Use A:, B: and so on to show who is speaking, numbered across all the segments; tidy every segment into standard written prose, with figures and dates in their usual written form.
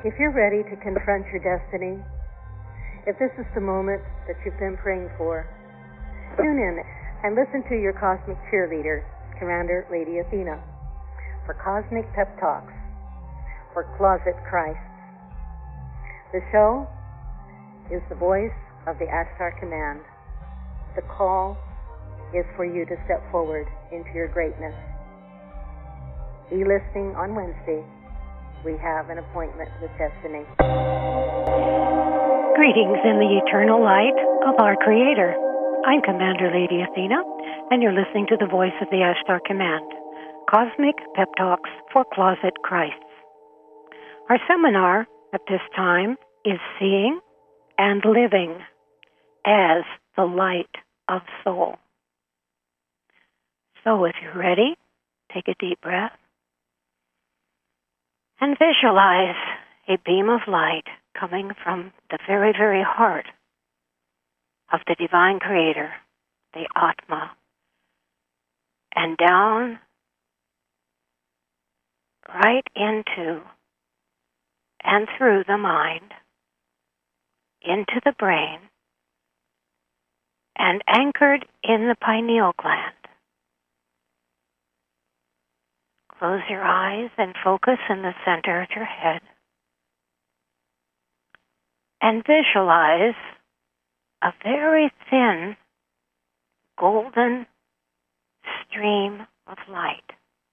A: If you're ready to confront your destiny, if this is the moment that you've been praying for, tune in and listen to your cosmic cheerleader, Commander Lady Athena, for Cosmic Pep Talks for Closet Christ. The show is the voice of the Ashtar Command. The call is for you to step forward into your greatness. Be listening on Wednesday. We have an appointment with destiny.
B: Greetings in the eternal light of our Creator. I'm Commander Lady Athena, and you're listening to the voice of the Ashtar Command, Cosmic Pep Talks for Closet Christs. Our seminar at this time is Seeing and Living as the Light of Soul. So if you're ready, take a deep breath and visualize a beam of light coming from the very, very heart of the Divine Creator, the Atma, and down right into and through the mind, into the brain, and anchored in the pineal gland. Close your eyes and focus in the center of your head. And visualize a very thin, golden stream of light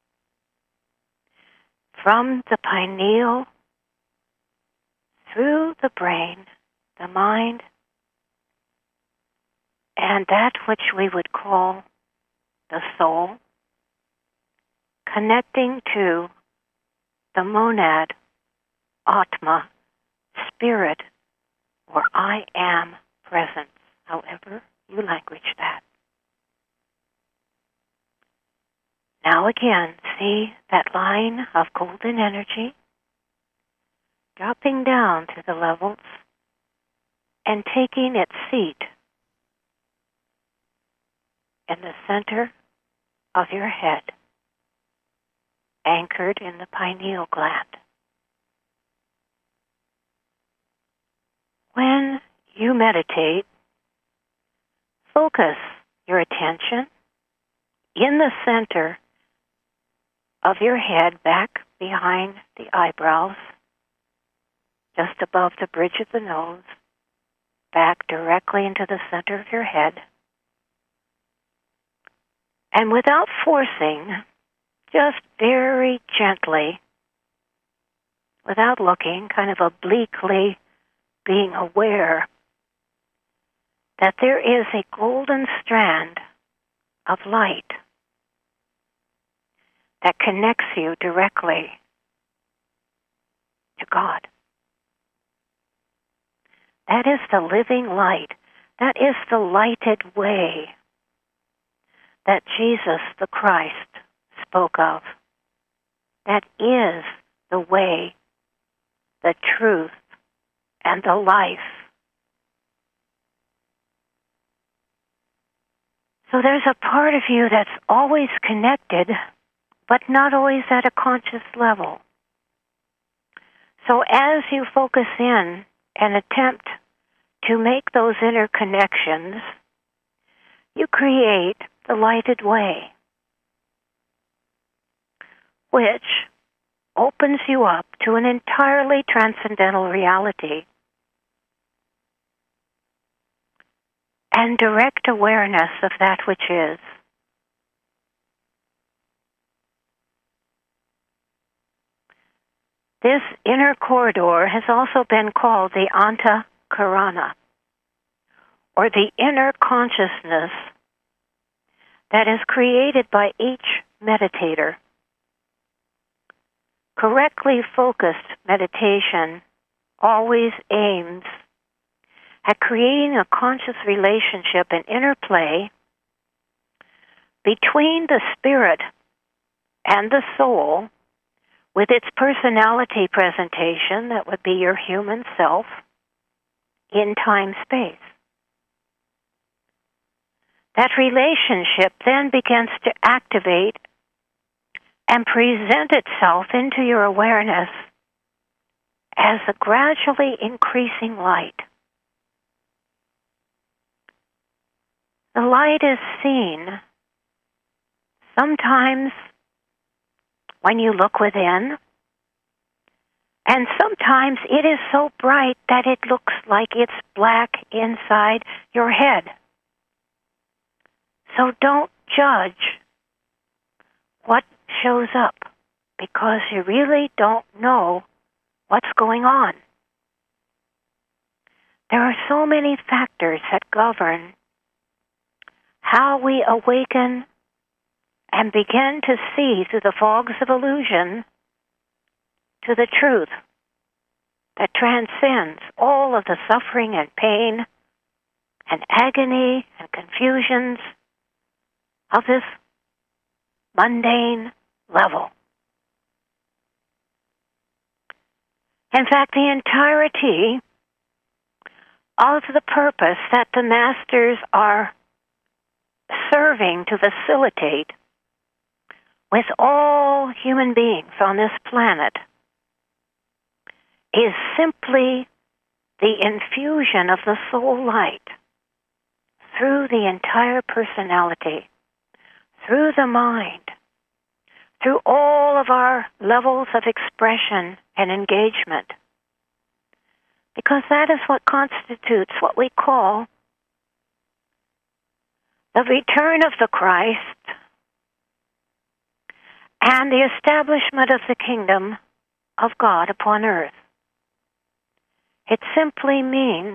B: from the pineal through the brain, the mind, and that which we would call the soul, connecting to the monad, Atma, spirit, or I am presence, however you language that. Now again, see that line of golden energy dropping down to the levels and taking its seat in the center of your head, anchored in the pineal gland. When you meditate, focus your attention in the center of your head, back behind the eyebrows, just above the bridge of the nose, back directly into the center of your head. And without forcing, just very gently, without looking, kind of obliquely being aware that there is a golden strand of light that connects you directly to God. That is the living light. That is the lighted way that Jesus the Christ spoke of. That is the way, the truth, and the life. So there's a part of you that's always connected, but not always at a conscious level. So as you focus in and attempt to make those interconnections, you create the lighted way, which opens you up to an entirely transcendental reality and direct awareness of that which is. This inner corridor has also been called the Antakarana, or the inner consciousness that is created by each meditator. Correctly focused meditation always aims at creating a conscious relationship and interplay between the spirit and the soul with its personality presentation, that would be your human self, in time-space. That relationship then begins to activate and present itself into your awareness as a gradually increasing light. The light is seen sometimes when you look within, and sometimes it is so bright that it looks like it's black inside your head. So don't judge what shows up, because you really don't know what's going on. There are so many factors that govern how we awaken and begin to see through the fogs of illusion to the truth that transcends all of the suffering and pain and agony and confusions of this mundane level. In fact, the entirety of the purpose that the masters are serving to facilitate with all human beings on this planet is simply the infusion of the soul light through the entire personality, through the mind, through all of our levels of expression and engagement. Because that is what constitutes what we call the return of the Christ and the establishment of the kingdom of God upon earth. It simply means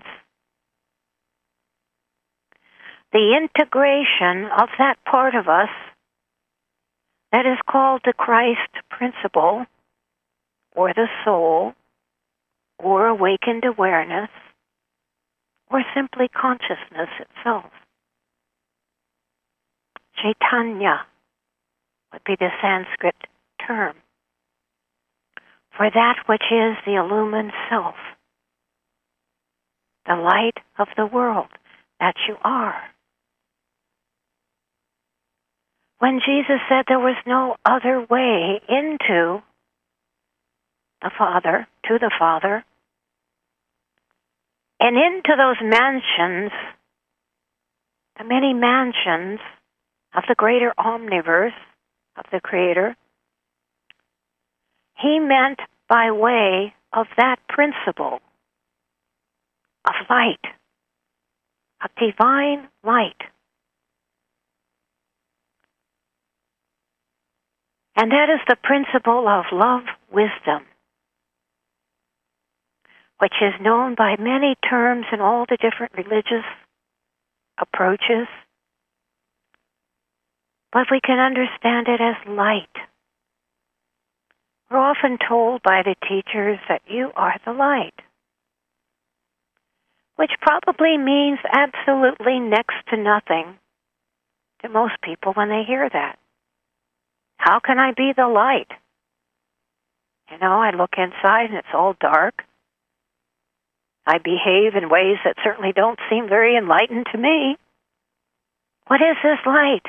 B: the integration of that part of us that is called the Christ principle, or the soul, or awakened awareness, or simply consciousness itself. Chaitanya would be the Sanskrit term for that which is the illumined self, the light of the world that you are. When Jesus said there was no other way into the Father, to the Father, and into those mansions, the many mansions of the greater omniverse of the Creator, he meant by way of that principle of light, of divine light. And that is the principle of love wisdom, which is known by many terms in all the different religious approaches. But we can understand it as light. We're often told by the teachers that you are the light, which probably means absolutely next to nothing to most people when they hear that. How can I be the light? You know, I look inside and it's all dark. I behave in ways that certainly don't seem very enlightened to me. What is this light?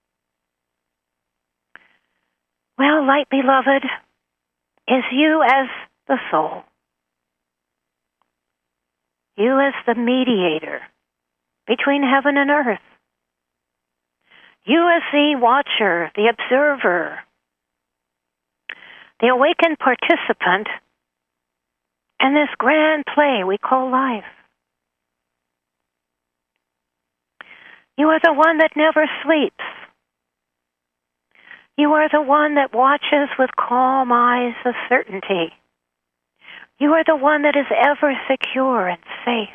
B: Well, light, beloved, is you as the soul. You as the mediator between heaven and earth. You as the watcher, the observer, the awakened participant in this grand play we call life. You are the one that never sleeps. You are the one that watches with calm eyes of certainty. You are the one that is ever secure and safe.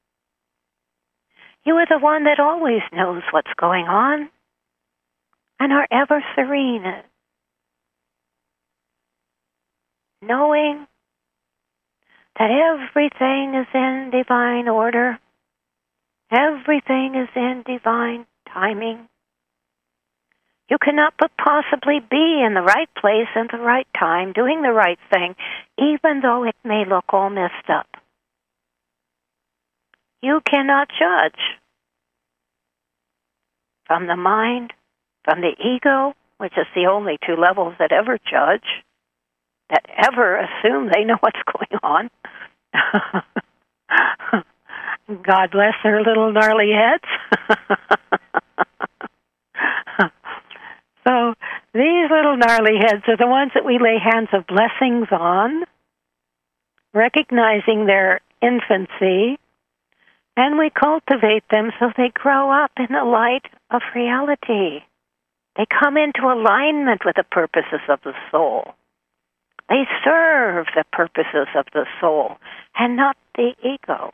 B: You are the one that always knows what's going on and are ever serene, knowing that everything is in divine order, everything is in divine timing. You cannot but possibly be in the right place at the right time, doing the right thing, even though it may look all messed up. You cannot judge from the mind, from the ego, which is the only two levels that ever judge, that ever assume they know what's going on. God bless their little gnarly heads. So these little gnarly heads are the ones that we lay hands of blessings on, recognizing their infancy, and we cultivate them so they grow up in the light of reality. They come into alignment with the purposes of the soul. They serve the purposes of the soul and not the ego.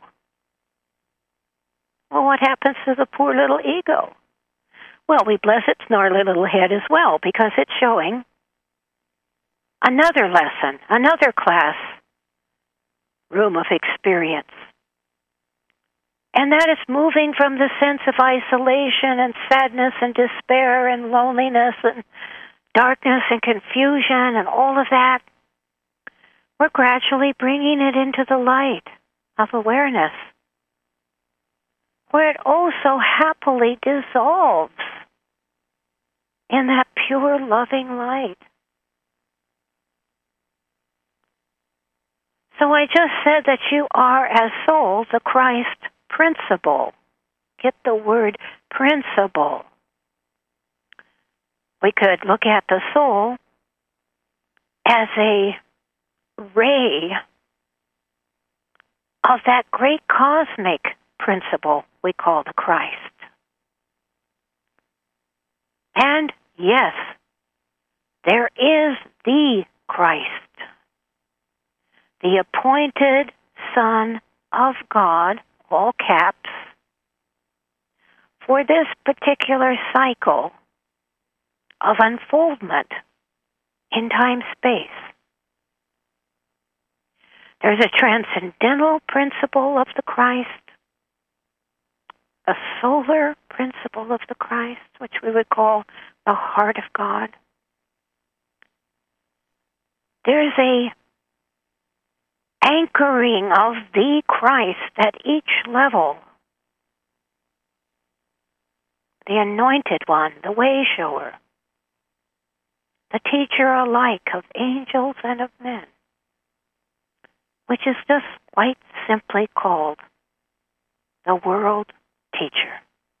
B: Well, what happens to the poor little ego? Well, we bless its gnarly little head as well, because it's showing another lesson, another class room of experience. And that is moving from the sense of isolation and sadness and despair and loneliness and darkness and confusion and all of that. We're gradually bringing it into the light of awareness, where it also happily dissolves in that pure, loving light. So I just said that you are, as soul, the Christ principle. Get the word principle. We could look at the soul as a ray of that great cosmic principle we call the Christ. And yes, there is the Christ, the appointed Son of God, all caps, for this particular cycle of unfoldment in time-space. There's a transcendental principle of the Christ, a solar principle of the Christ, which we would call the heart of God. There's a anchoring of the Christ at each level. The anointed one, the way shower, the teacher alike of angels and of men, which is just quite simply called the world teacher.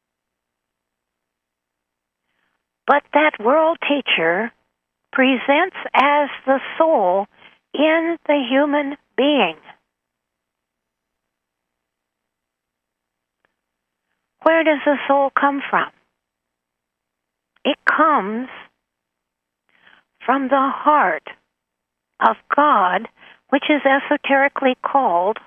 B: But that world teacher presents as the soul in the human being. Where does the soul come from? It comes from the heart of God, which is esoterically called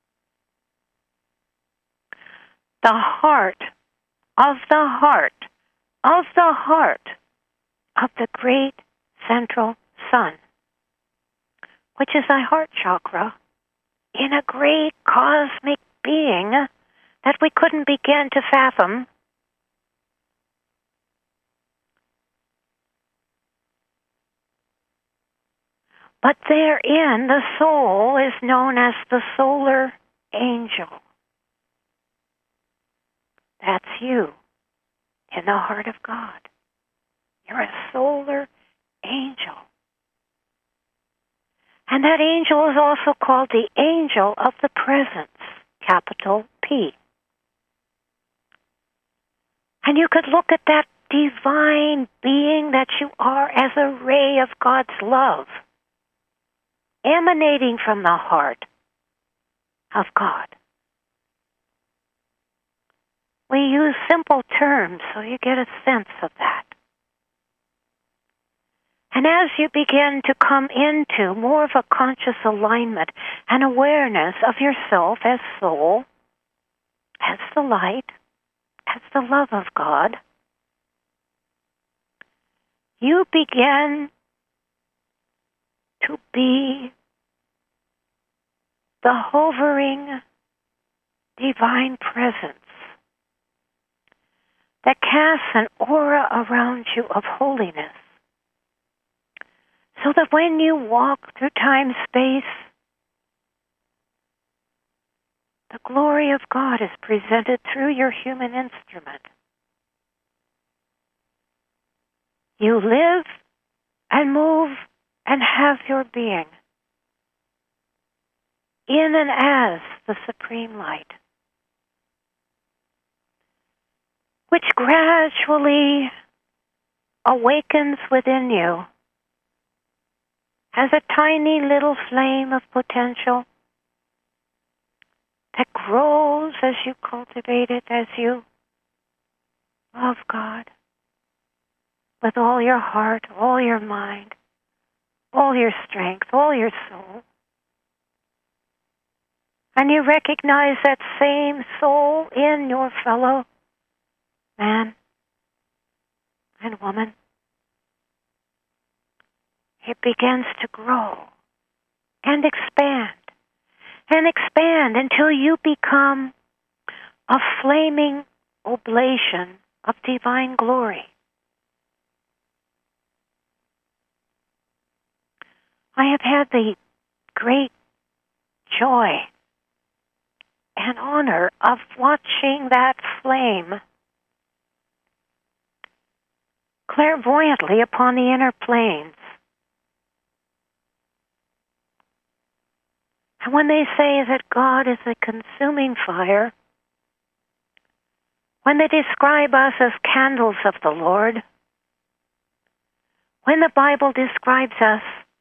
B: the heart of the heart of the heart of the great central sun, which is thy heart chakra, in a great cosmic being that we couldn't begin to fathom. But therein, the soul is known as the solar angel. That's you in the heart of God. You're a solar angel. And that angel is also called the angel of the presence, capital P. And you could look at that divine being that you are as a ray of God's love, emanating from the heart of God. We use simple terms so you get a sense of that. And as you begin to come into more of a conscious alignment and awareness of yourself as soul, as the light, as the love of God, you begin to be the hovering divine presence that casts an aura around you of holiness, so that when you walk through time-space, the glory of God is presented through your human instrument. You live and move and have your being in and as the Supreme Light, which gradually awakens within you as a tiny little flame of potential that grows as you cultivate it, as you love God with all your heart, all your mind, all your strength, all your soul. And you recognize that same soul in your fellow man and woman. It begins to grow and expand until you become a flaming oblation of divine glory. I have had the great joy and honor of watching that flame clairvoyantly upon the inner planes. And when they say that God is a consuming fire, when they describe us as candles of the Lord, when the Bible describes us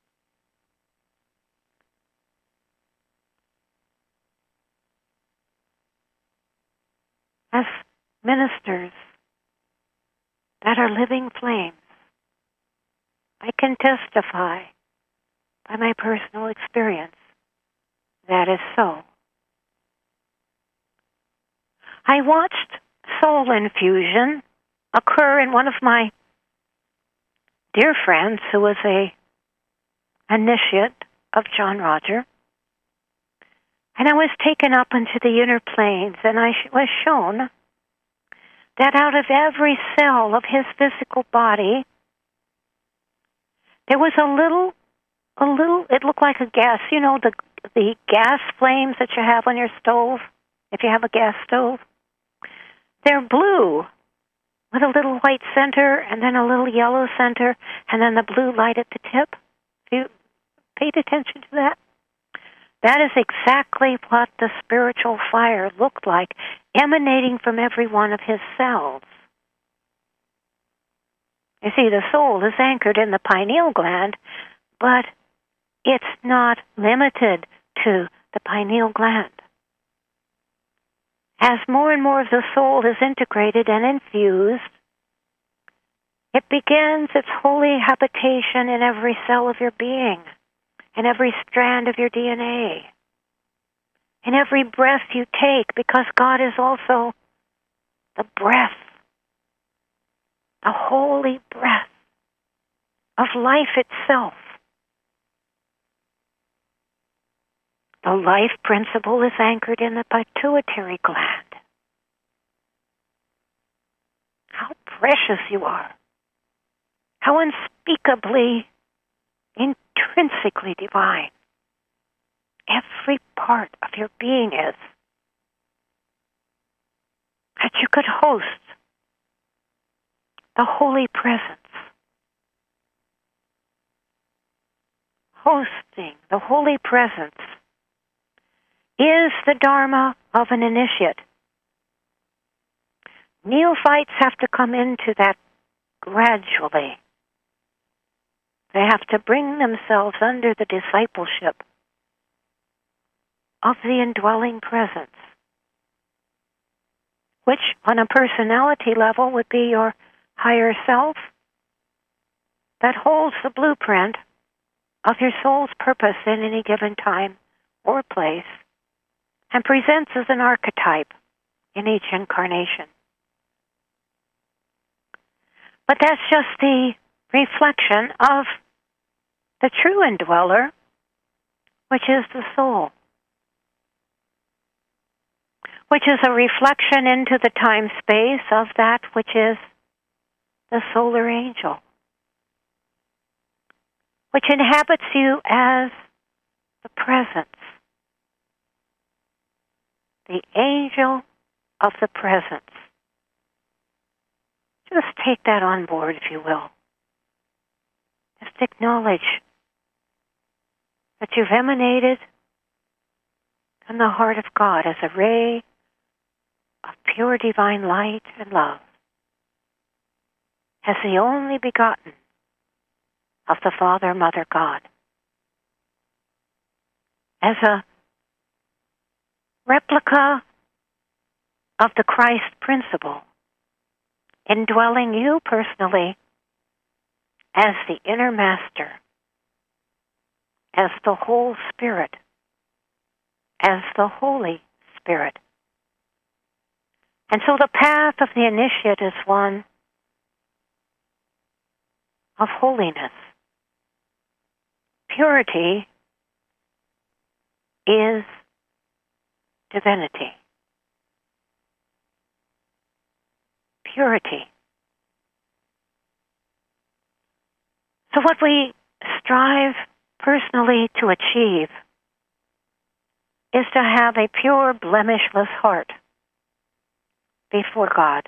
B: as ministers that are living flames, I can testify by my personal experience that is so. I watched soul infusion occur in one of my dear friends who was an initiate of John Roger. And I was taken up into the inner planes, and I was shown that out of every cell of his physical body, there was a little, it looked like a gas, you know, the gas flames that you have on your stove, if you have a gas stove. They're blue with a little white center and then a little yellow center and then the blue light at the tip. Have you paid attention to that? That is exactly what the spiritual fire looked like, emanating from every one of his cells. You see, the soul is anchored in the pineal gland, but it's not limited to the pineal gland. As more and more of the soul is integrated and infused, it begins its holy habitation in every cell of your being, in every strand of your DNA, in every breath you take, because God is also the breath, the holy breath of life itself. The life principle is anchored in the pituitary gland. How precious you are. How unspeakably, intrinsically divine every part of your being is. That you could host the holy presence. Hosting the holy presence is the dharma of an initiate. Neophytes have to come into that gradually. They have to bring themselves under the discipleship of the indwelling presence, which on a personality level would be your higher self that holds the blueprint of your soul's purpose in any given time or place and presents as an archetype in each incarnation. But that's just the reflection of the true indweller, which is the soul, which is a reflection into the time-space of that which is the solar angel, which inhabits you as the presence, the angel of the presence. Just take that on board, if you will. Just acknowledge but you've emanated from the heart of God as a ray of pure divine light and love, as the only begotten of the Father, Mother, God, as a replica of the Christ principle, indwelling you personally as the inner master, as the whole Spirit, as the Holy Spirit. And so the path of the initiate is one of holiness. Purity is divinity. Purity. So what we strive personally to achieve is to have a pure, blemishless heart before God,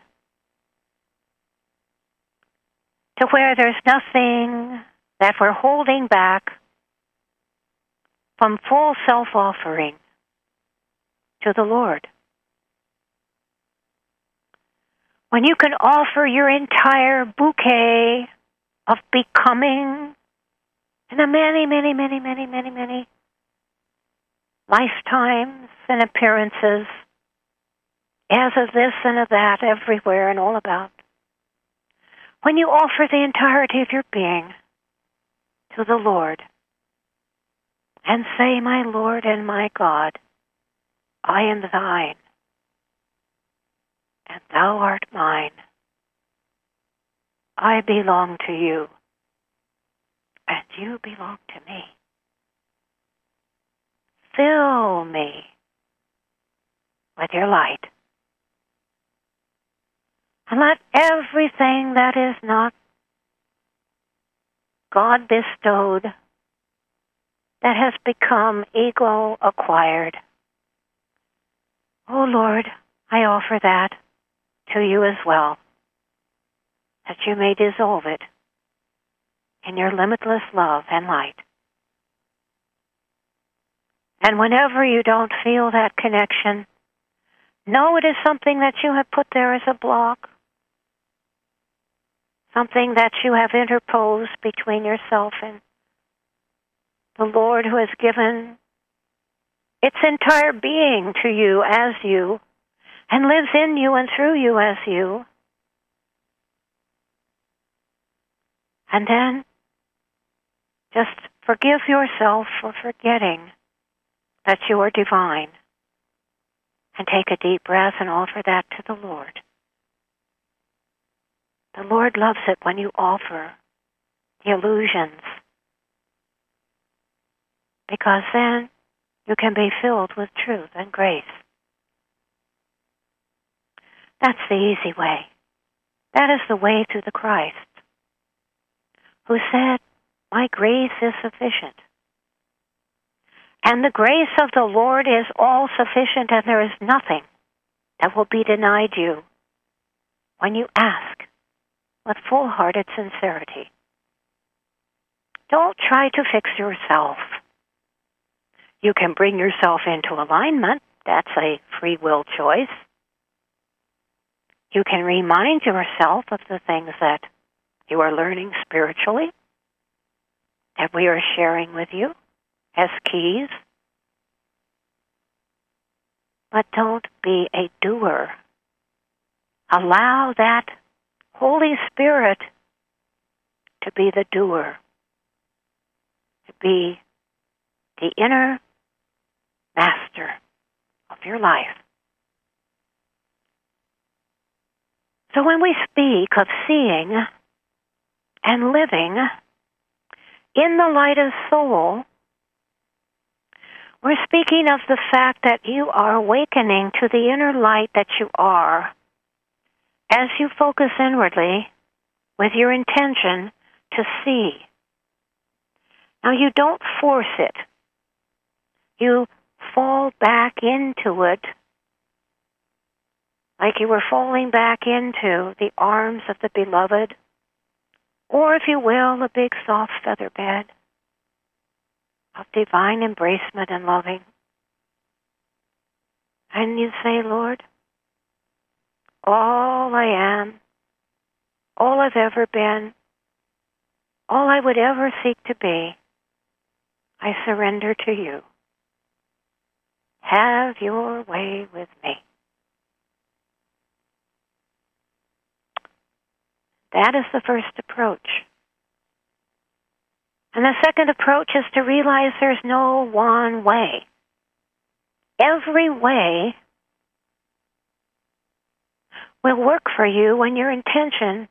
B: to where there's nothing that we're holding back from full self-offering to the Lord. When you can offer your entire bouquet of becoming in the many lifetimes and appearances, as of this and of that, everywhere and all about. When you offer the entirety of your being to the Lord and say, my Lord and my God, I am thine, and thou art mine. I belong to you, and you belong to me. Fill me with your light. And let everything that is not God bestowed, that has become ego acquired, oh Lord, I offer that to you as well, that you may dissolve it in your limitless love and light. And whenever you don't feel that connection, know it is something that you have put there as a block, something that you have interposed between yourself and the Lord, who has given its entire being to you as you, and lives in you and through you as you. And then just forgive yourself for forgetting that you are divine, and take a deep breath and offer that to the Lord. The Lord loves it when you offer the illusions, because then you can be filled with truth and grace. That's the easy way. That is the way to the Christ, who said, my grace is sufficient. And the grace of the Lord is all sufficient, and there is nothing that will be denied you when you ask with full-hearted sincerity. Don't try to fix yourself. You can bring yourself into alignment. That's a free will choice. You can remind yourself of the things that you are learning spiritually, that we are sharing with you as keys. But don't be a doer. Allow that Holy Spirit to be the doer, to be the inner master of your life. So when we speak of seeing and living in the light of soul, we're speaking of the fact that you are awakening to the inner light that you are as you focus inwardly with your intention to see. Now, you don't force it. You fall back into it like you were falling back into the arms of the beloved, or, if you will, a big soft feather bed of divine embracement and loving. And you say, Lord, all I am, all I've ever been, all I would ever seek to be, I surrender to you. Have your way with me. That is the first approach. And the second approach is to realize there's no one way. Every way will work for you when your intention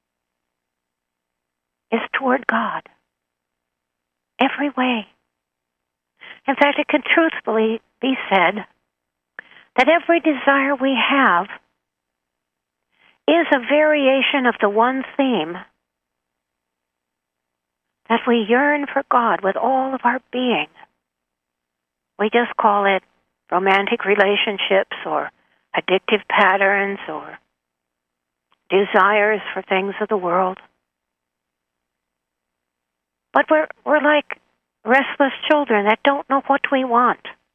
B: is toward God. Every way. In fact, it can truthfully be said that every desire we have is a variation of the one theme that we yearn for God with all of our being. We just call it romantic relationships or addictive patterns or desires for things of the world. But we're like restless children that don't know what we want.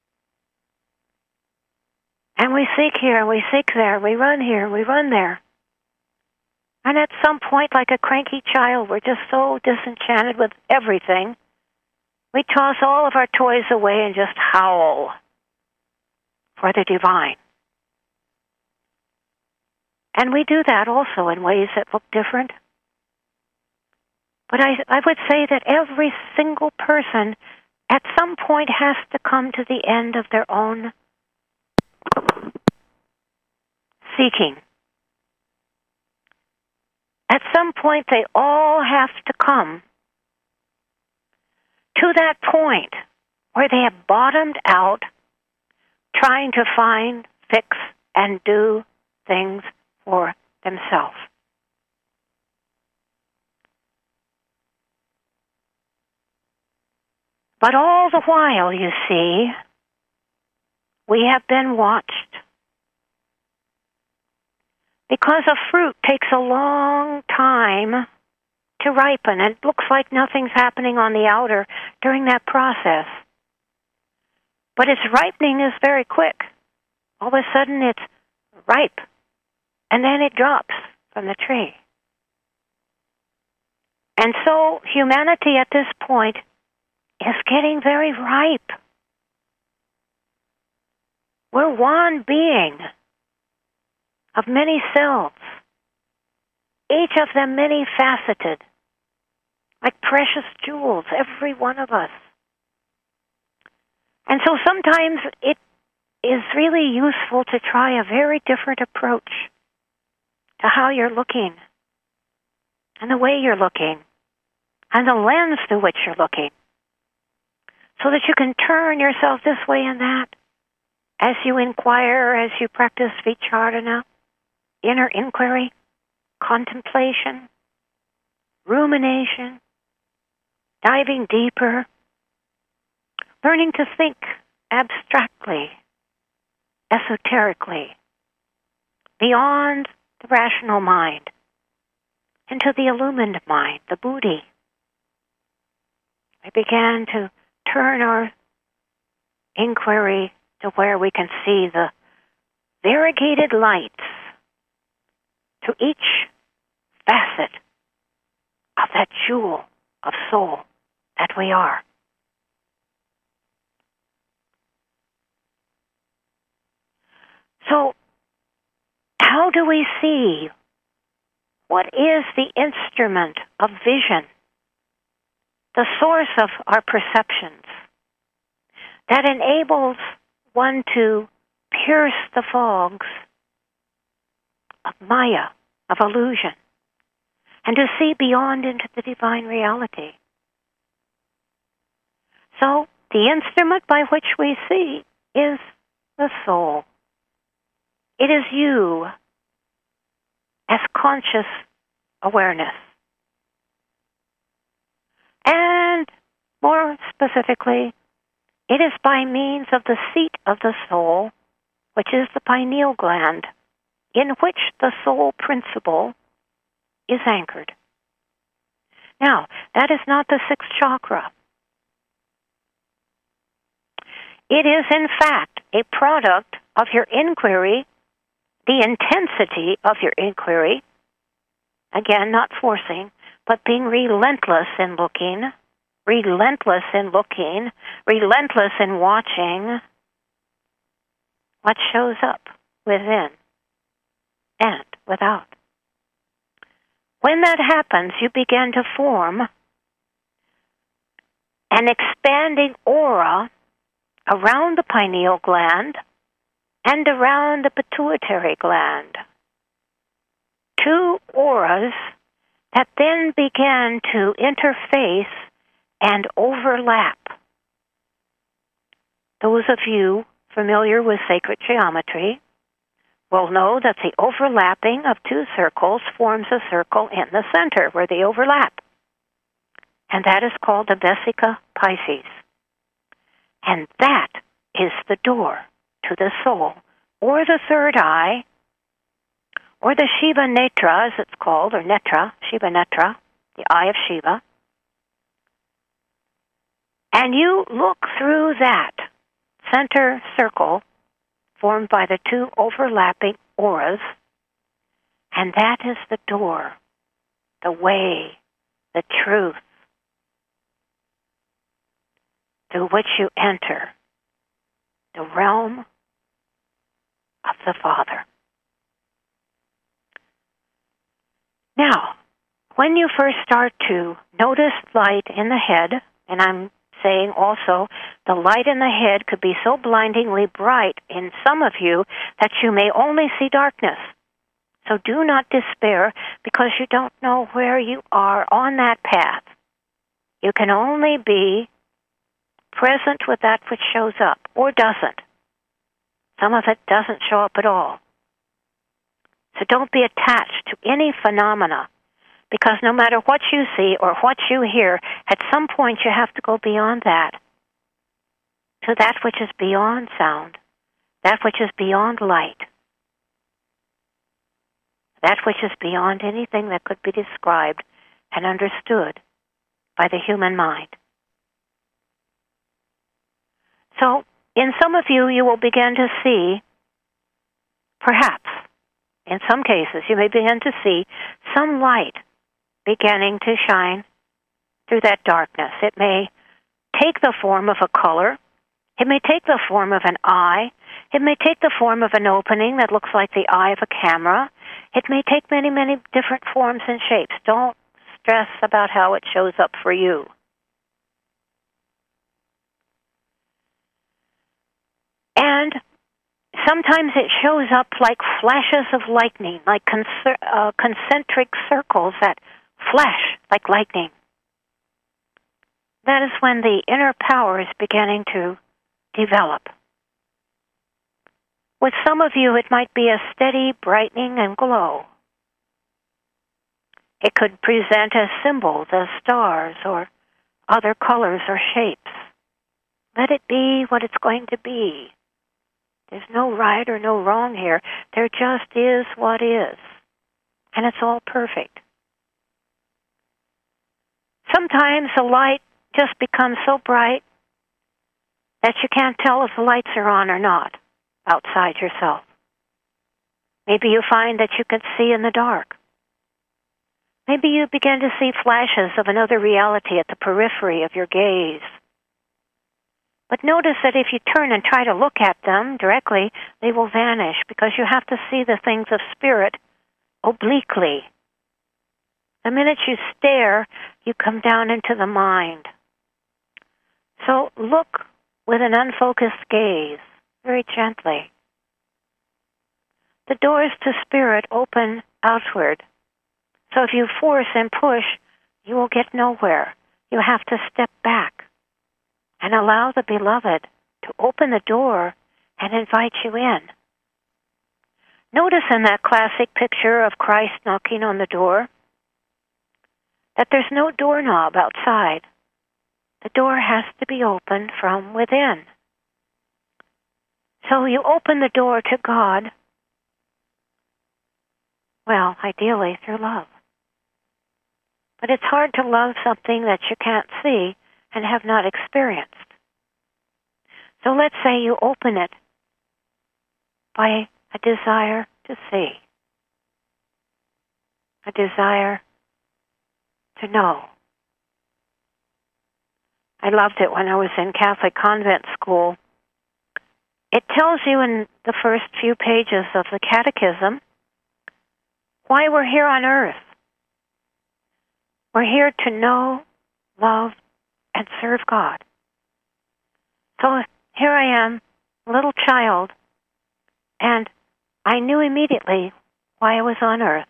B: And we seek here and we seek there, we run here and we run there. And at some point, like a cranky child, we're just so disenchanted with everything, we toss all of our toys away and just howl for the divine. And we do that also in ways that look different. But I would say that every single person at some point has to come to the end of their own seeking. At some point, they all have to come to that point where they have bottomed out trying to find, fix, and do things for themselves. But all the while, you see, we have been watched. Because a fruit takes a long time to ripen, and it looks like nothing's happening on the outer during that process. But its ripening is very quick. All of a sudden it's ripe, and then it drops from the tree. And so humanity at this point is getting very ripe. We're one being of many selves, each of them many-faceted, like precious jewels, every one of us. And so sometimes it is really useful to try a very different approach to how you're looking, and the way you're looking, and the lens through which you're looking, so that you can turn yourself this way and that as you inquire, as you practice Vicharana, inner inquiry, contemplation, rumination, diving deeper, learning to think abstractly, esoterically, beyond the rational mind, into the illumined mind, the Buddhi. We began to turn our inquiry to where we can see the variegated lights to each facet of that jewel of soul that we are. So, how do we see? What is the instrument of vision, the source of our perceptions, that enables one to pierce the fogs of Maya, of illusion, and to see beyond into the divine reality? So, the instrument by which we see is the soul. It is you as conscious awareness. And more specifically, it is by means of the seat of the soul, which is the pineal gland, in which the soul principle is anchored. Now, that is not the sixth chakra. It is, in fact, a product of your inquiry, the intensity of your inquiry, again, not forcing, but being relentless in looking, relentless in looking, relentless in watching what shows up within and without. When that happens, you begin to form an expanding aura around the pineal gland and around the pituitary gland. Two auras that then begin to interface and overlap. Those of you familiar with sacred geometry will know that the overlapping of two circles forms a circle in the center where they overlap. And that is called the Vesica Piscis. And that is the door to the soul, or the third eye, or the Shiva Netra, as it's called, or Netra, Shiva Netra, the eye of Shiva. And you look through that center circle formed by the two overlapping auras, and that is the door, the way, the truth, through which you enter the realm of the Father. Now, when you first start to notice light in the head, and I'm saying also the light in the head could be so blindingly bright in some of you that you may only see darkness. So do not despair because you don't know where you are on that path. You can only be present with that which shows up, or doesn't. Some of it doesn't show up at all. So don't be attached to any phenomena, because no matter what you see or what you hear, at some point you have to go beyond that, to that which is beyond sound, that which is beyond light, that which is beyond anything that could be described and understood by the human mind. So, in some of you, you will begin to see, perhaps, in some cases, you may begin to see some light beginning to shine through that darkness. It may take the form of a color. It may take the form of an eye. It may take the form of an opening that looks like the eye of a camera. It may take many, many different forms and shapes. Don't stress about how it shows up for you. And sometimes it shows up like flashes of lightning, like concentric circles that flash like lightning. That is when the inner power is beginning to develop. With some of you, it might be a steady brightening and glow. It could present as symbols, as stars, or other colors or shapes. Let it be what it's going to be. There's no right or no wrong here. There just is what is. And it's all perfect. Sometimes the light just becomes so bright that you can't tell if the lights are on or not outside yourself. Maybe you find that you can see in the dark. Maybe you begin to see flashes of another reality at the periphery of your gaze. But notice that if you turn and try to look at them directly, they will vanish because you have to see the things of spirit obliquely. The minute you stare, you come down into the mind. So look with an unfocused gaze, very gently. The doors to spirit open outward. So if you force and push, you will get nowhere. You have to step back and allow the beloved to open the door and invite you in. Notice in that classic picture of Christ knocking on the door that there's no doorknob outside. The door has to be opened from within. So you open the door to God, well, ideally through love. But it's hard to love something that you can't see and have not experienced. So let's say you open it by a desire to see, a desire to know. I loved it when I was in Catholic convent school. It tells you in the first few pages of the Catechism why we're here on earth. We're here to know, love, and serve God. So here I am, a little child, and I knew immediately why I was on earth.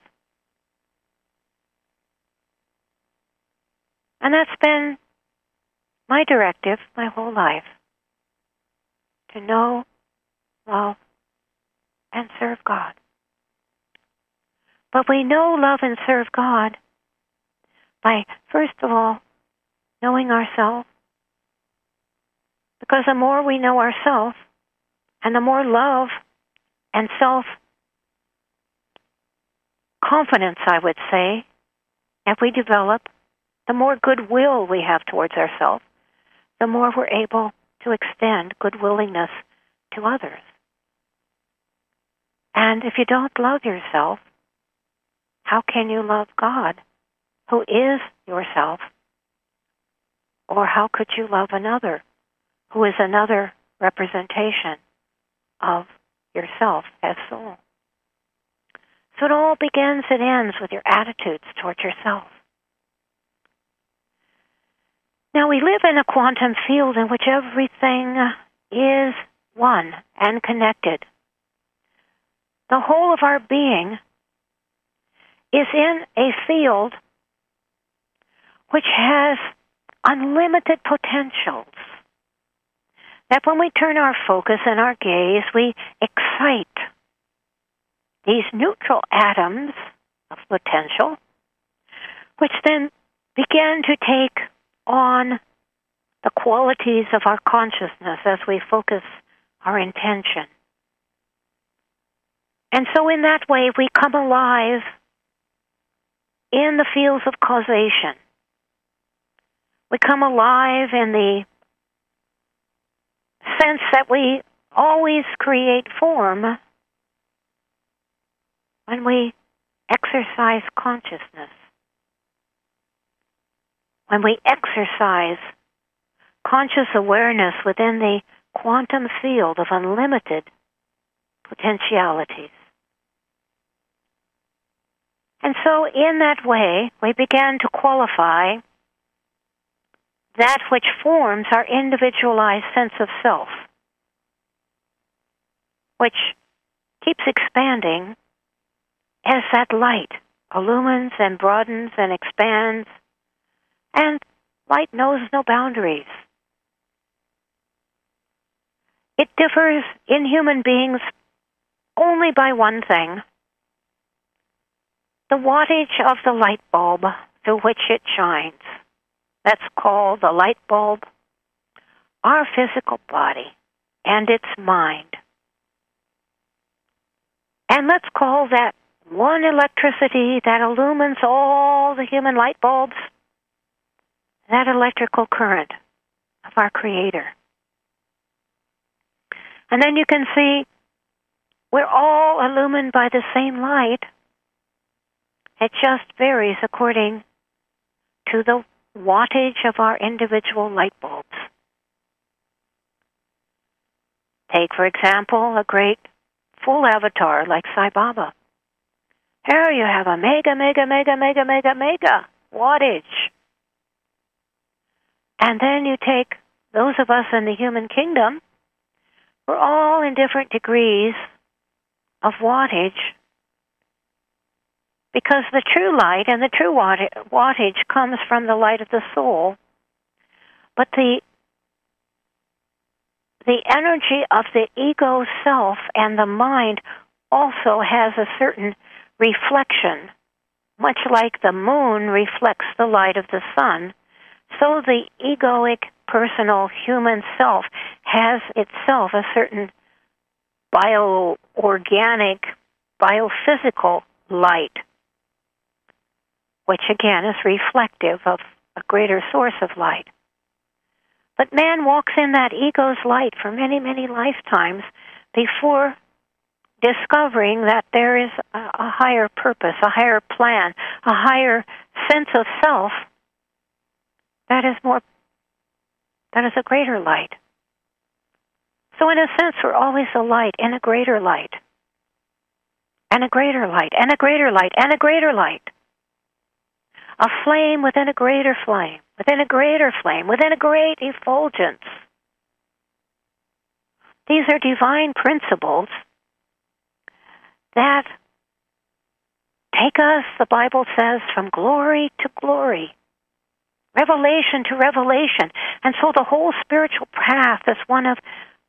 B: And that's been my directive my whole life, to know, love, and serve God. But we know, love, and serve God by, first of all, knowing ourselves. Because the more we know ourselves, and the more love and self-confidence, I would say, if we develop, the more goodwill we have towards ourselves, the more we're able to extend good willingness to others. And if you don't love yourself, how can you love God, who is yourself? Or how could you love another, who is another representation of yourself as soul? So it all begins and ends with your attitudes towards yourself. Now, we live in a quantum field in which everything is one and connected. The whole of our being is in a field which has unlimited potentials. That when we turn our focus and our gaze, we excite these neutral atoms of potential, which then begin to take on the qualities of our consciousness as we focus our intention. And so in that way, we come alive in the fields of causation. We come alive in the sense that we always create form when we exercise consciousness. When we exercise conscious awareness within the quantum field of unlimited potentialities. And so in that way, we began to qualify that which forms our individualized sense of self, which keeps expanding as that light illumines and broadens and expands, and light knows no boundaries. It differs in human beings only by one thing: the wattage of the light bulb through which it shines. That's called the light bulb, our physical body and its mind. And let's call that one electricity that illumines all the human light bulbs, that electrical current of our Creator. And then you can see we're all illumined by the same light. It just varies according to the wattage of our individual light bulbs. Take, for example, a great full avatar like Sai Baba. Here you have a mega wattage. And then you take those of us in the human kingdom, we're all in different degrees of wattage, because the true light and the true wattage comes from the light of the soul. But the energy of the ego self and the mind also has a certain reflection. Much like the moon reflects the light of the sun, so the egoic, personal, human self has itself a certain bioorganic, biophysical light, which again is reflective of a greater source of light. But man walks in that ego's light for many, many lifetimes before discovering that there is a higher purpose, a higher plan, a higher sense of self that is a greater light. So in a sense, we're always a light in a greater light, and a greater light, and a greater light, and a greater light. A flame within a greater flame, within a greater flame, within a great effulgence. These are divine principles that take us, the Bible says, from glory to glory, revelation to revelation. And so the whole spiritual path is one of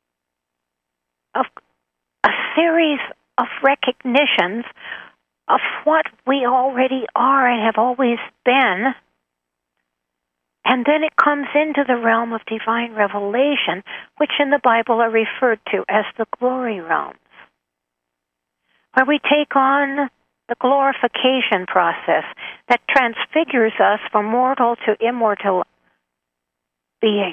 B: a series of recognitions of what we already are and have always been. And then it comes into the realm of divine revelation, which in the Bible are referred to as the glory realms, where we take on the glorification process that transfigures us from mortal to immortal being.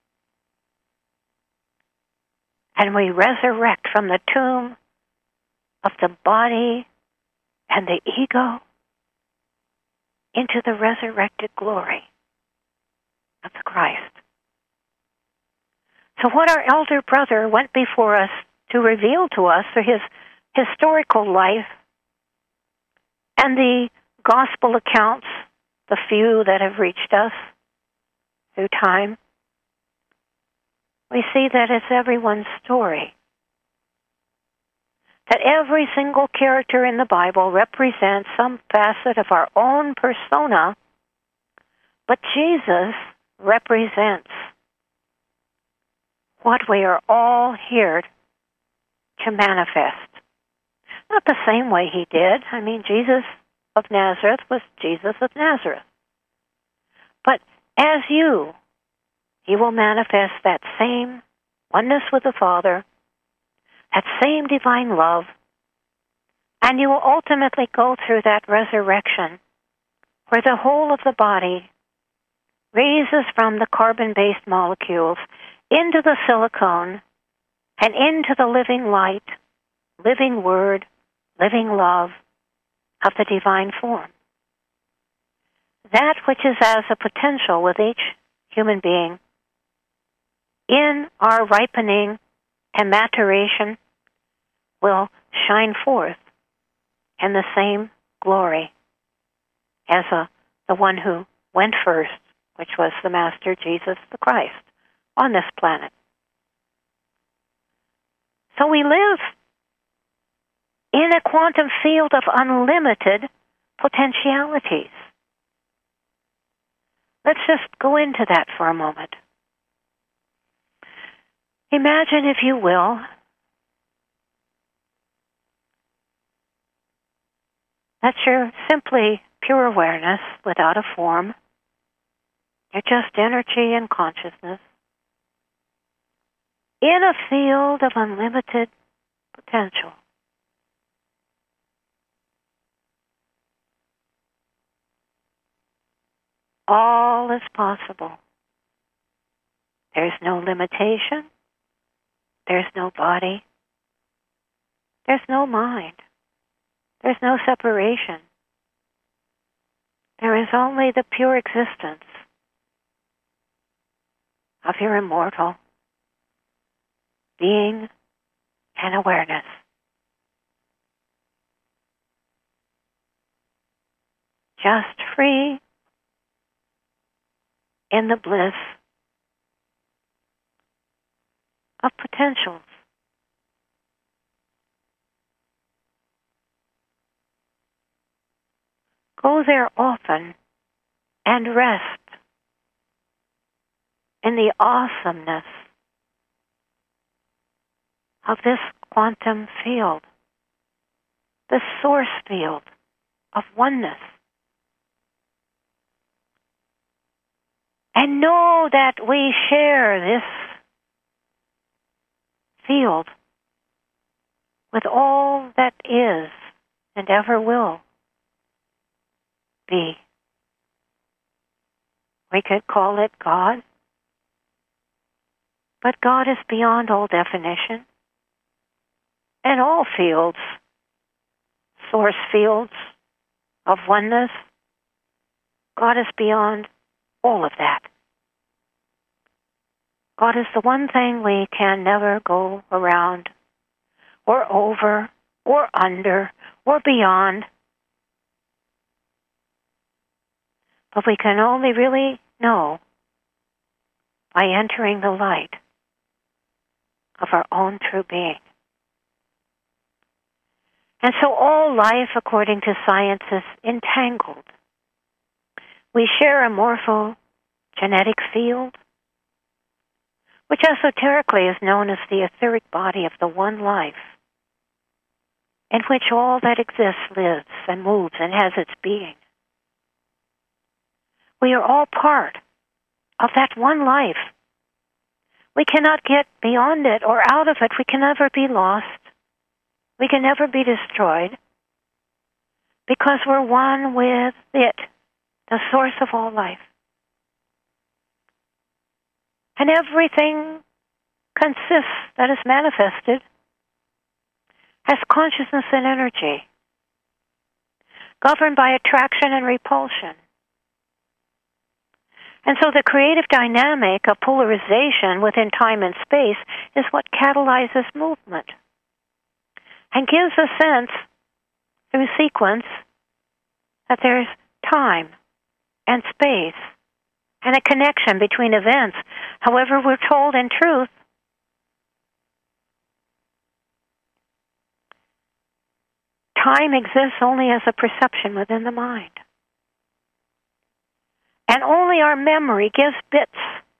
B: And we resurrect from the tomb of the body and the ego into the resurrected glory of the Christ. So what our elder brother went before us to reveal to us through his historical life and the gospel accounts, the few that have reached us through time, we see that it's everyone's story. That every single character in the Bible represents some facet of our own persona, but Jesus represents what we are all here to manifest. Not the same way he did. I mean, Jesus of Nazareth was Jesus of Nazareth. But as you, he will manifest that same oneness with the Father, that same divine love, and you will ultimately go through that resurrection where the whole of the body raises from the carbon-based molecules into the silicone and into the living light, living word, living love of the divine form. That which is as a potential with each human being in our ripening and maturation will shine forth in the same glory as the one who went first, which was the Master Jesus the Christ on this planet. So we live in a quantum field of unlimited potentialities. Let's just go into that for a moment. Imagine, if you will, that you're simply pure awareness without a form. You're just energy and consciousness in a field of unlimited potential. All is possible. There's no limitation. There's no body. There's no mind. There's no separation. There is only the pure existence of your immortal being and awareness. Just free in the bliss of potentials. Go there often and rest in the awesomeness of this quantum field, the source field of oneness. And know that we share this field with all that is and ever will be. We could call it God. But God is beyond all definition. And all fields, source fields of oneness, God is beyond all of that. God is the one thing we can never go around or over or under or beyond. But we can only really know by entering the light of our own true being. And so all life, according to science, is entangled. We share a morphogenetic field, which esoterically is known as the etheric body of the one life, in which all that exists lives and moves and has its being. We are all part of that one life. We cannot get beyond it or out of it. We can never be lost. We can never be destroyed because we're one with it, the source of all life. And everything consists, that is manifested, as consciousness and energy, governed by attraction and repulsion. And so the creative dynamic of polarization within time and space is what catalyzes movement and gives a sense through sequence that there's time and space and a connection between events. However, we're told in truth, time exists only as a perception within the mind. And only our memory gives bits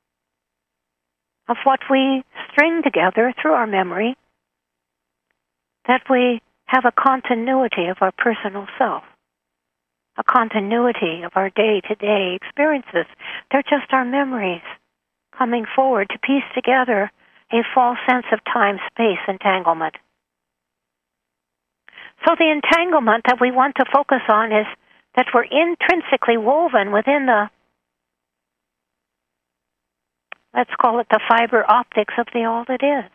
B: of what we string together through our memory, that we have a continuity of our personal self, a continuity of our day-to-day experiences. They're just our memories coming forward to piece together a false sense of time-space entanglement. So the entanglement that we want to focus on is that we're intrinsically woven within the, let's call it the fiber optics of the all that is.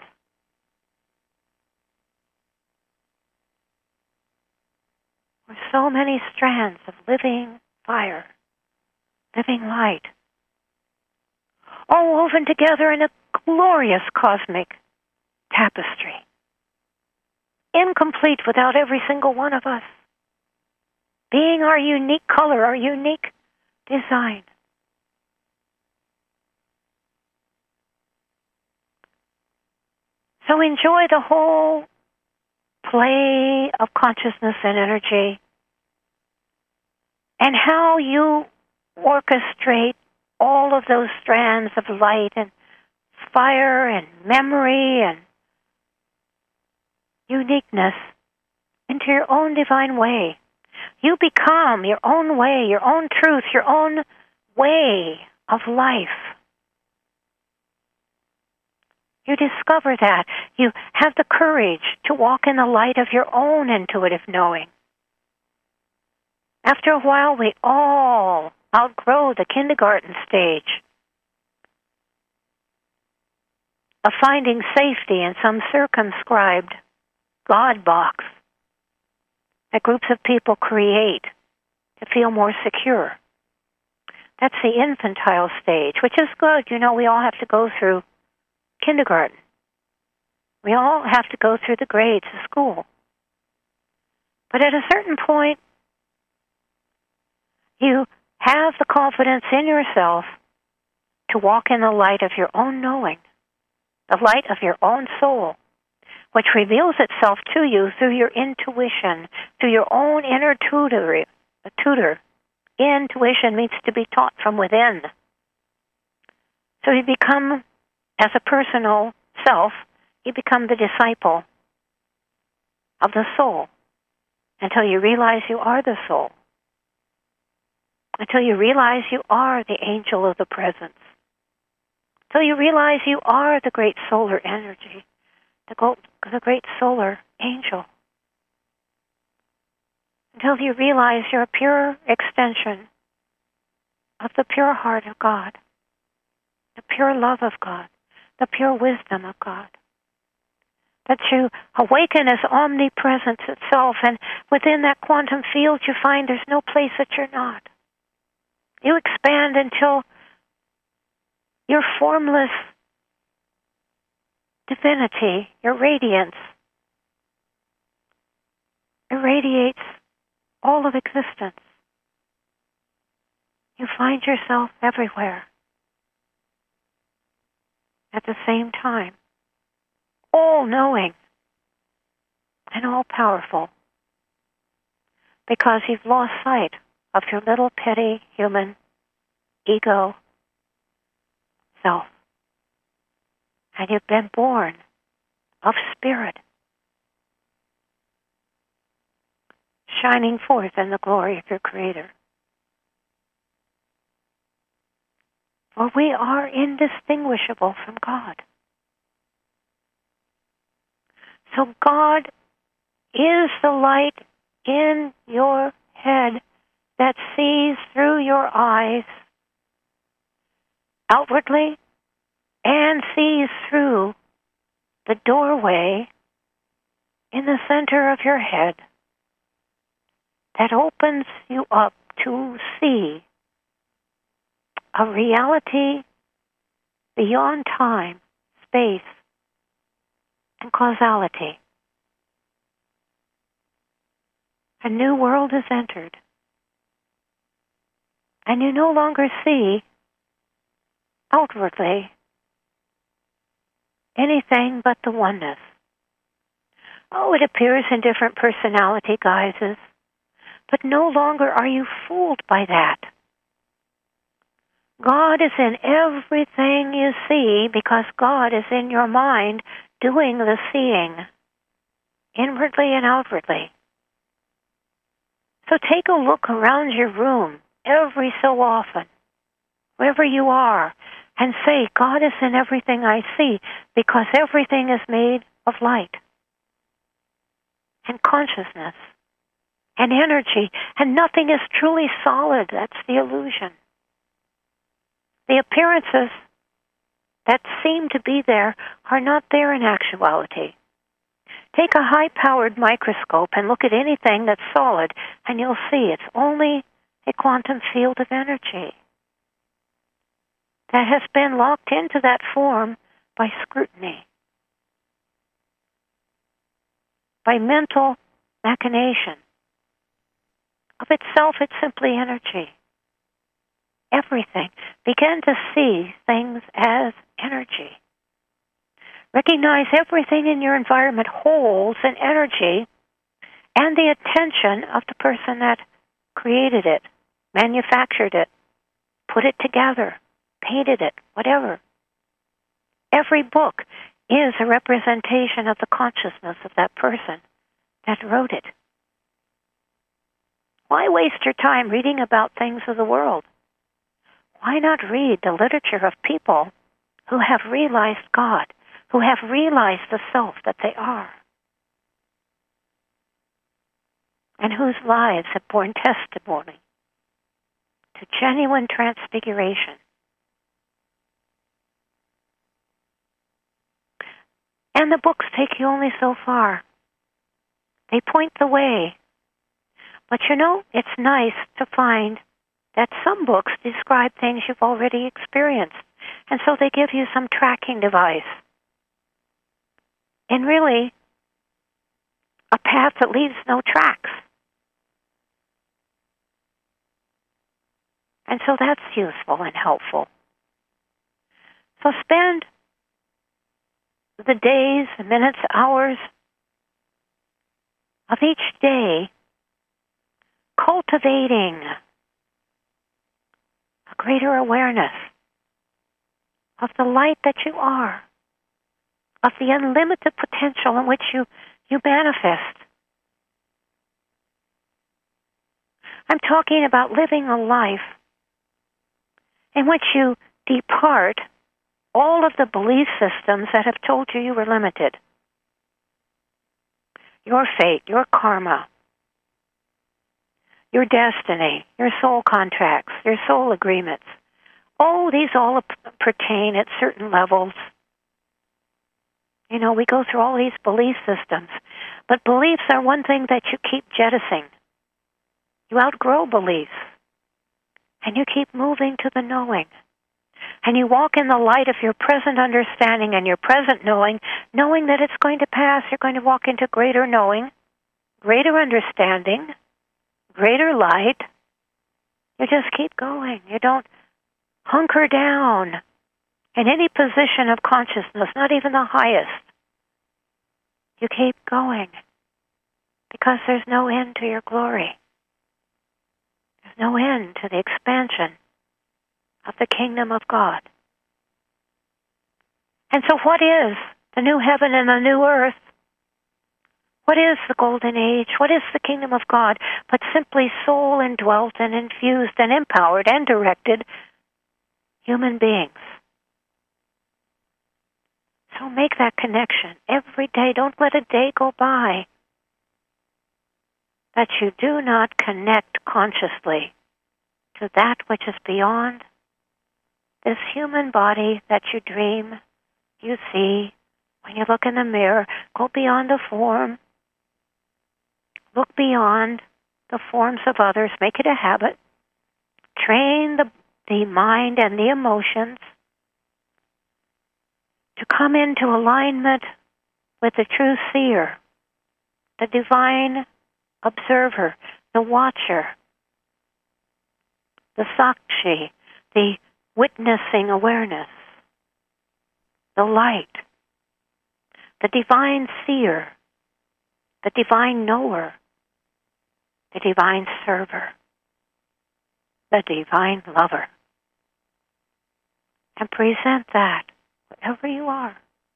B: We're so many strands of living fire, living light, all woven together in a glorious cosmic tapestry, incomplete without every single one of us being our unique color, our unique design. So enjoy the whole play of consciousness and energy and how you orchestrate all of those strands of light and fire and memory and uniqueness into your own divine way. You become your own way, your own truth, your own way of life. You discover that. You have the courage to walk in the light of your own intuitive knowing. After a while, we all outgrow the kindergarten stage of finding safety in some circumscribed God box that groups of people create to feel more secure. That's the infantile stage, which is good. You know, we all have to go through kindergarten. We all have to go through the grades of school. But at a certain point, you have the confidence in yourself to walk in the light of your own knowing, the light of your own soul, which reveals itself to you through your intuition, through your own inner tutor. Intuition means to be taught from within. So you become, as a personal self, you become the disciple of the soul until you realize you are the soul, until you realize you are the angel of the presence, until you realize you are the great solar energy, the great solar angel, until you realize you're a pure extension of the pure heart of God, the pure love of God, the pure wisdom of God. That you awaken as omnipresence itself, and within that quantum field you find there's no place that you're not. You expand until your formless divinity, your radiance, irradiates all of existence. You find yourself everywhere at the same time, all-knowing and all-powerful, because you've lost sight of your little petty human ego self. And you've been born of spirit, shining forth in the glory of your Creator. For we are indistinguishable from God. So God is the light in your head that sees through your eyes outwardly and sees through the doorway in the center of your head that opens you up to see a reality beyond time, space, and causality. A new world is entered, and you no longer see outwardly anything but the oneness. Oh, it appears in different personality guises, but no longer are you fooled by that. God is in everything you see because God is in your mind doing the seeing, inwardly and outwardly. So take a look around your room every so often, wherever you are, and say, God is in everything I see, because everything is made of light and consciousness and energy, and nothing is truly solid. That's the illusion. The appearances that seem to be there are not there in actuality. Take a high-powered microscope and look at anything that's solid, and you'll see it's only a quantum field of energy that has been locked into that form by scrutiny, by mental machination. Of itself, it's simply energy. Everything. Begin to see things as energy. Recognize everything in your environment holds an energy and the attention of the person that created it, manufactured it, put it together, painted it, whatever. Every book is a representation of the consciousness of that person that wrote it. Why waste your time reading about things of the world? Why not read the literature of people who have realized God, who have realized the self that they are, and whose lives have borne testimony to genuine transfiguration? And the books take you only so far. They point the way. But you know, it's nice to find that some books describe things you've already experienced, and so they give you some tracking device. And really, a path that leaves no tracks. And so that's useful and helpful. So spend the days, the minutes, hours of each day cultivating a greater awareness of the light that you are, of the unlimited potential in which you manifest. I'm talking about living a life in which you depart all of the belief systems that have told you were limited. Your fate, your karma, your destiny, your soul contracts, your soul agreements. Oh, these all pertain at certain levels You know, we go through all these belief systems, but beliefs are one thing that you keep jettisoning. You outgrow beliefs, and you keep moving to the knowing. And you walk in the light of your present understanding and your present knowing, knowing that it's going to pass. You're going to walk into greater knowing, greater understanding, greater light. You just keep going. You don't hunker down in any position of consciousness, not even the highest. You keep going because there's no end to your glory. There's no end to the expansion of the kingdom of God. And so what is the new heaven and the new earth? What is the golden age? What is the kingdom of God but simply soul indwelt and infused and empowered and directed human beings? So make that connection every day. Don't let a day go by that you do not connect consciously to that which is beyond this human body that you dream, you see. When you look in the mirror, go beyond the form. Look beyond the forms of others. Make it a habit. Train the mind and the emotions to come into alignment with the true seer, the divine observer, the watcher, the sakshi, the witnessing awareness, the light, the divine seer, the divine knower, the divine server, the divine lover. And present that wherever you are.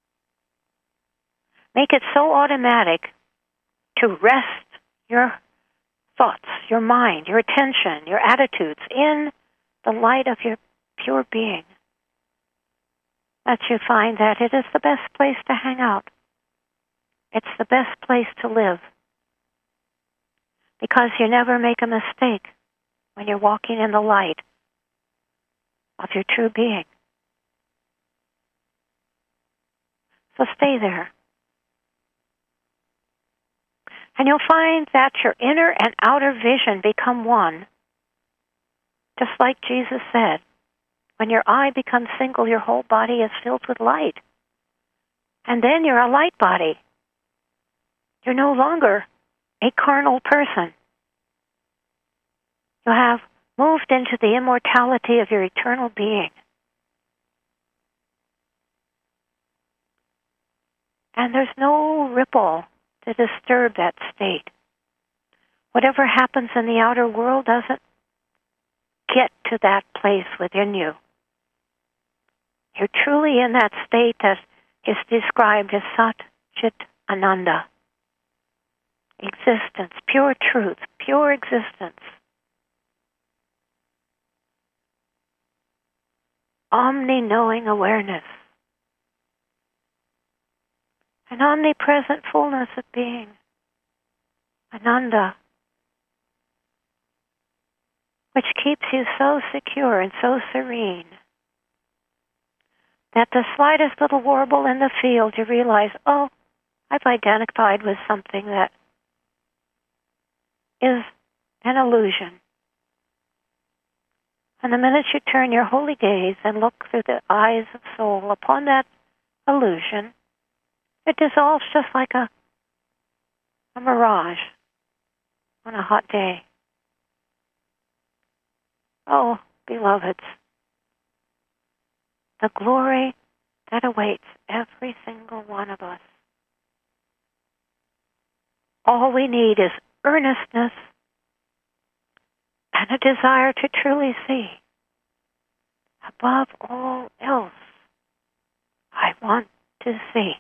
B: Make it so automatic to rest your thoughts, your mind, your attention, your attitudes in the light of your pure being, that you find that it is the best place to hang out. It's the best place to live. Because you never make a mistake when you're walking in the light of your true being. So stay there. And you'll find that your inner and outer vision become one. Just like Jesus said, when your eye becomes single, your whole body is filled with light. And then you're a light body. You're no longer a carnal person. You have moved into the immortality of your eternal being. And there's no ripple to disturb that state. Whatever happens in the outer world doesn't get to that place within you. You're truly in that state that is described as Sat Chit Ananda. Existence, pure truth, pure existence. Omni-knowing awareness. An omnipresent fullness of being. Ananda. Which keeps you so secure and so serene that the slightest little warble in the field, you realize, oh, I've identified with something that is an illusion. And the minute you turn your holy gaze and look through the eyes of soul upon that illusion, it dissolves just like a mirage on a hot day. Oh, beloveds, the glory that awaits every single one of us. All we need is earnestness and a desire to truly see. Above all else, I want to see.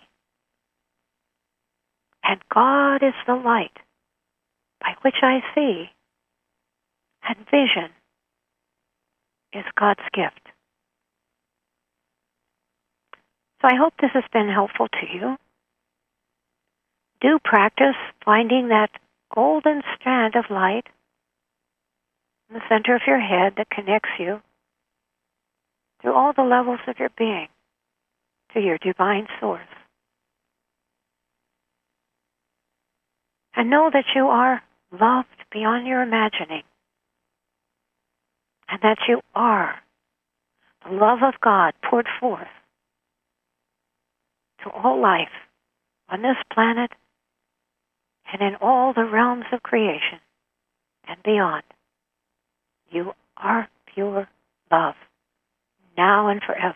B: And God is the light by which I see, and vision is God's gift. So I hope this has been helpful to you. Do practice finding that golden strand of light in the center of your head that connects you through all the levels of your being to your divine source. And know that you are loved beyond your imagining. And that you are the love of God poured forth to all life on this planet and in all the realms of creation and beyond. You are pure love, now and forever.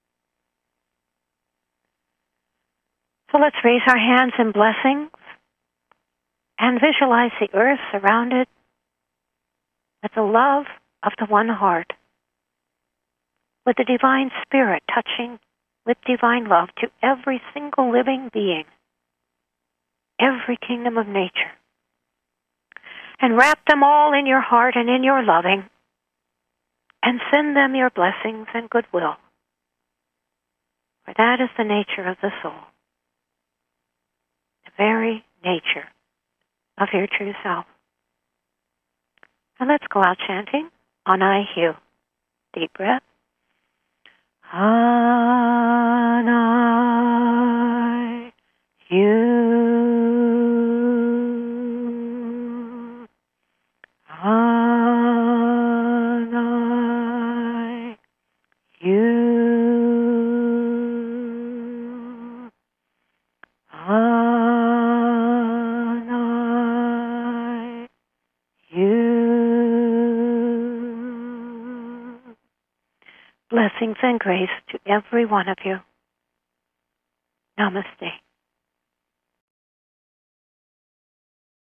B: So let's raise our hands in blessings and visualize the earth surrounded with the love of the one heart, with the divine spirit touching with divine love to every single living being, every kingdom of nature. And wrap them all in your heart and in your loving, and send them your blessings and goodwill. For that is the nature of the soul, the very nature of your true self. And let's go out chanting on I Hu. Deep breath. On I Hu. On I Hu. On I Hu. Blessings and grace to every one of you. Namaste.